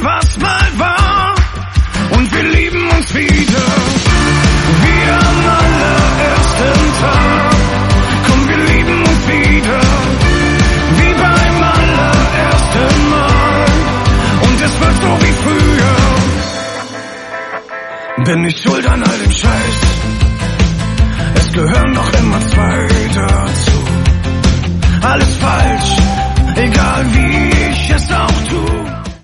was mal war. Und wir lieben uns wieder, wie am allerersten Tag. Komm, wir lieben uns wieder, wie beim allerersten Mal. Und es wird so wie früher. Bin ich schuld an all dem Scheiß? Es gehören doch immer zwei.